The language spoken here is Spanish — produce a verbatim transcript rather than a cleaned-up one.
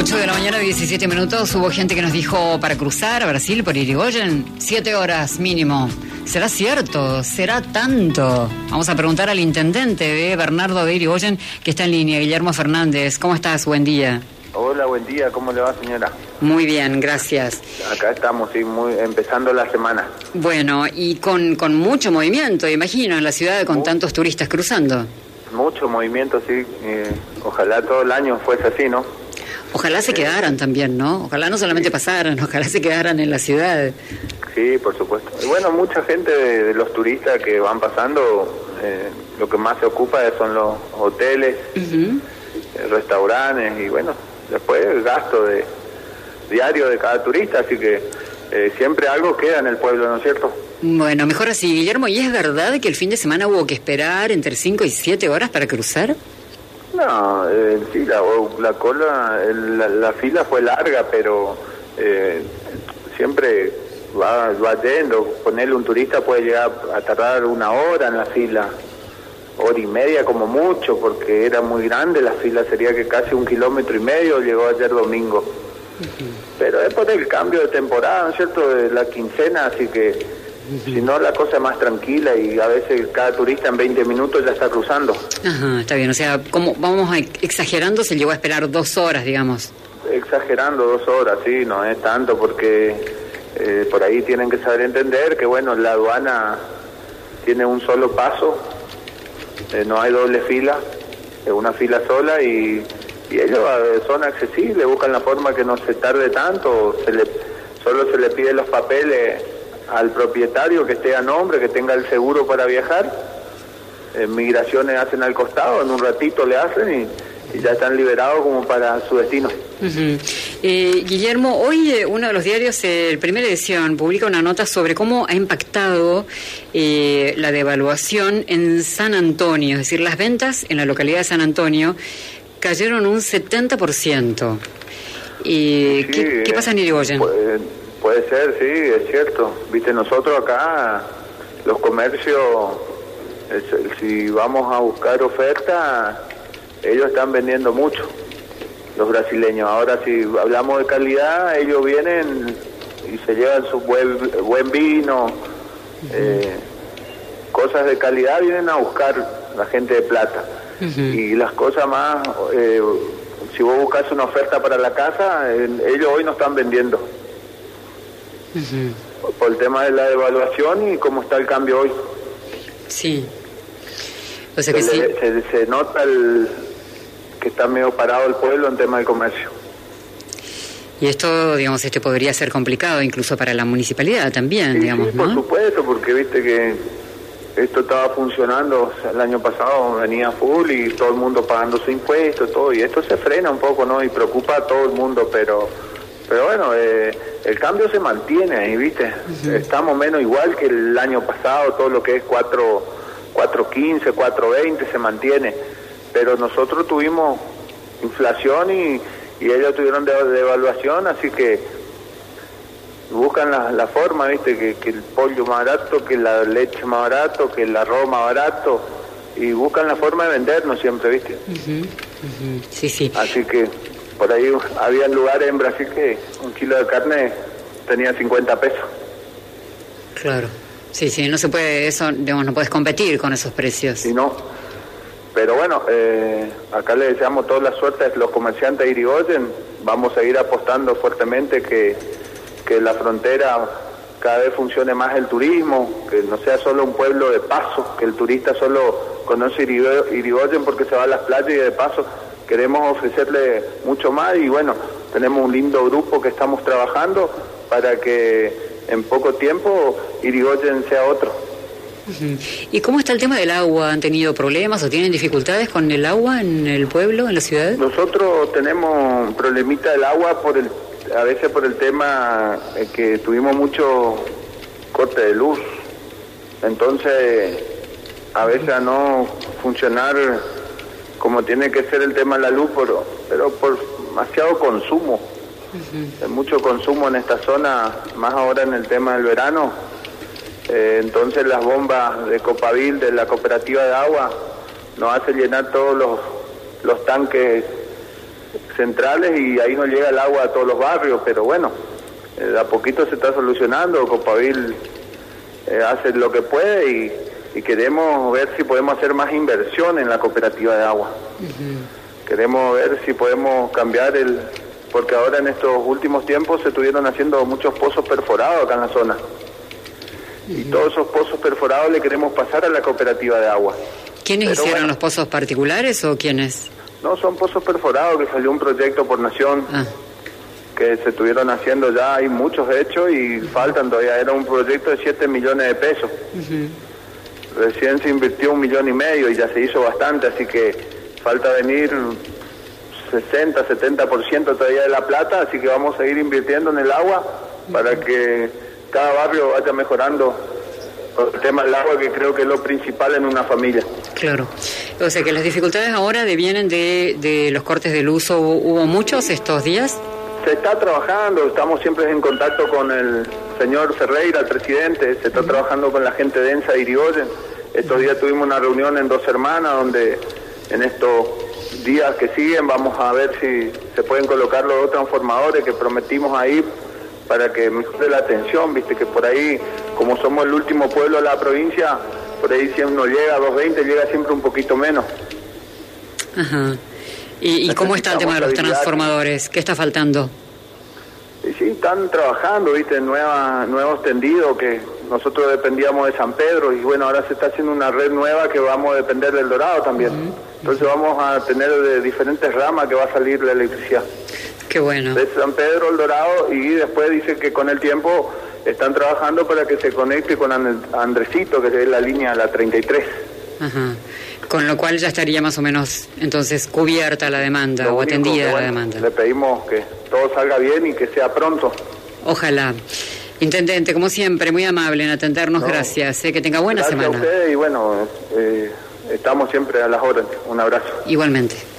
ocho de la mañana, diecisiete minutos. Hubo gente que nos dijo para cruzar a Brasil por Irigoyen, siete horas mínimo. ¿Será cierto? ¿Será tanto? Vamos a preguntar al intendente de Bernardo de Irigoyen, que está en línea, Guillermo Fernández. ¿Cómo estás? Buen día. Hola, buen día. ¿Cómo le va, señora? Muy bien, gracias. Acá estamos, sí, muy, empezando la semana. Bueno, y con, con mucho movimiento, imagino, en la ciudad con Muy, tantos turistas cruzando. Mucho movimiento, sí. Eh, ojalá todo el año fuese así, ¿no? Ojalá se quedaran también, ¿no? Ojalá no solamente pasaran, ojalá se quedaran en la ciudad. Sí, por supuesto. Y bueno, mucha gente de, de los turistas que van pasando, eh, lo que más se ocupa son los hoteles, uh-huh. eh, restaurantes y bueno, después el gasto de diario de cada turista, así que eh, siempre algo queda en el pueblo, ¿no es cierto? Bueno, mejor así, Guillermo. ¿Y es verdad que el fin de semana hubo que esperar entre cinco y siete horas para cruzar? No, eh, sí, la, la cola, el, la, la fila fue larga, pero eh, siempre va, va yendo. Ponerle un turista puede llegar a tardar una hora en la fila, hora y media como mucho, porque era muy grande la fila, sería que casi un kilómetro y medio llegó ayer domingo. Uh-huh. Pero es por el cambio de temporada, ¿no es cierto?, de la quincena, así que... Uh-huh. Si no, la cosa es más tranquila y a veces cada turista en veinte minutos ya está cruzando. Ajá, está bien. O sea, como vamos a, exagerando, se llegó a esperar dos horas, digamos. Exagerando dos horas, sí, no es tanto porque eh, por ahí tienen que saber entender que, bueno, la aduana tiene un solo paso, eh, no hay doble fila, es una fila sola y, y ellos eh, son accesibles, buscan la forma que no se tarde tanto, se le, solo se le piden los papeles al propietario que esté a nombre, que tenga el seguro para viajar. En migraciones hacen al costado, en un ratito le hacen y, y ya están liberados como para su destino. Uh-huh. eh, Guillermo, hoy eh, uno de los diarios, eh, el Primera Edición, publica una nota sobre cómo ha impactado eh, la devaluación en San Antonio, es decir, las ventas en la localidad de San Antonio cayeron un setenta por ciento. Eh, sí, ¿qué, ¿Qué pasa en Irigoyen? Pues, puede ser, sí, es cierto. Viste, nosotros acá, los comercios, si vamos a buscar oferta, ellos están vendiendo mucho, los brasileños. Ahora, si hablamos de calidad, ellos vienen y se llevan su buen, buen vino, uh-huh. eh, cosas de calidad vienen a buscar la gente de plata. Uh-huh. Y las cosas más, eh, si vos buscas una oferta para la casa, eh, ellos hoy no están vendiendo. Uh-huh. Por el tema de la devaluación y cómo está el cambio hoy. Sí. O sea que se, sí. le, se, se nota el, que está medio parado el pueblo en tema de comercio. Y esto, digamos, este podría ser complicado incluso para la municipalidad también, sí, digamos, sí, ¿no? por supuesto, porque viste que esto estaba funcionando, o sea, el año pasado venía full y todo el mundo pagando su impuesto, todo, y esto se frena un poco, ¿no? Y preocupa a todo el mundo, pero... Pero bueno, eh, el cambio se mantiene ahí, ¿viste? Uh-huh. Estamos menos igual que el año pasado, todo lo que es cuatro quince, cuatro veinte se mantiene. Pero nosotros tuvimos inflación y, y ellos tuvieron de, devaluación, así que buscan la, la forma, ¿viste? Que, que el pollo más barato, que la leche más barato, que el arroz más barato, y buscan la forma de vendernos siempre, ¿viste? Uh-huh. Uh-huh. Sí, sí. Así que... Por ahí había lugares en Brasil que un kilo de carne tenía cincuenta pesos. Claro. Sí, sí, no se puede, eso, digamos, no puedes competir con esos precios. Sí, no. Pero bueno, eh, acá le deseamos toda la suerte a los comerciantes de Irigoyen. Vamos a ir apostando fuertemente que, que la frontera cada vez funcione más el turismo, que no sea solo un pueblo de paso, que el turista solo conoce Irigoyen porque se va a las playas y de paso. Queremos ofrecerle mucho más y bueno, tenemos un lindo grupo que estamos trabajando para que en poco tiempo Irigoyen sea otro. Uh-huh. ¿Y cómo está el tema del agua? ¿Han tenido problemas o tienen dificultades con el agua en el pueblo, en la ciudad? Nosotros tenemos un problemita del agua por el, a veces por el tema que tuvimos mucho corte de luz. Entonces, a veces a no funcionar como tiene que ser el tema de la luz, pero, pero por demasiado consumo. Uh-huh. Hay mucho consumo en esta zona, más ahora en el tema del verano. Eh, entonces las bombas de Copavil, de la cooperativa de agua, nos hacen llenar todos los, los tanques centrales y ahí no llega el agua a todos los barrios, pero bueno, eh, de a poquito se está solucionando. Copavil eh, hace lo que puede y, y queremos ver si podemos hacer más inversión en la cooperativa de agua. Uh-huh. Queremos ver si podemos cambiar el... porque ahora en estos últimos tiempos se estuvieron haciendo muchos pozos perforados acá en la zona. Uh-huh. Y todos esos pozos perforados le queremos pasar a la cooperativa de agua. ¿Quiénes Pero hicieron bueno, los pozos particulares o quiénes? No, son pozos perforados, que salió un proyecto por nación, ah. que se estuvieron haciendo ya, hay muchos hechos y faltan todavía. Era un proyecto de siete millones de pesos. Uh-huh. Recién se invirtió un millón y medio y ya se hizo bastante, así que falta venir sesenta, setenta por ciento todavía de la plata, así que vamos a seguir invirtiendo en el agua para que cada barrio vaya mejorando el tema del agua, que creo que es lo principal en una familia. Claro. O sea que las dificultades ahora devienen de, de los cortes de luz. ¿Hubo muchos estos días? Se está trabajando, estamos siempre en contacto con el señor Ferreira, el presidente, se está uh-huh. trabajando con la gente de ENSA y Irigoyen. Estos uh-huh. días tuvimos una reunión en Dos Hermanas, donde en estos días que siguen vamos a ver si se pueden colocar los dos transformadores que prometimos ahí para que mejore la atención, viste que por ahí, como somos el último pueblo de la provincia, por ahí si uno llega a doscientos veinte, llega siempre un poquito menos. Ajá. ¿Y, y cómo está el tema de los transformadores? ¿Qué está faltando? Y sí, están trabajando, viste, nueva, nuevos tendidos, que nosotros dependíamos de San Pedro, y bueno, ahora se está haciendo una red nueva que vamos a depender del Dorado también. Uh-huh. Entonces vamos a tener de diferentes ramas que va a salir la electricidad. Qué bueno. De San Pedro, el Dorado, y después dice que con el tiempo están trabajando para que se conecte con Andresito, que es la línea, la treinta y tres. Ajá. Con lo cual ya estaría más o menos entonces cubierta la demanda lo o atendida que, bueno, la demanda. Le pedimos que todo salga bien y que sea pronto. Ojalá. Intendente, como siempre, muy amable en atendernos, no, gracias. Eh, que tenga buena gracias semana. Gracias a usted y bueno, eh, estamos siempre a las órdenes. Un abrazo. Igualmente.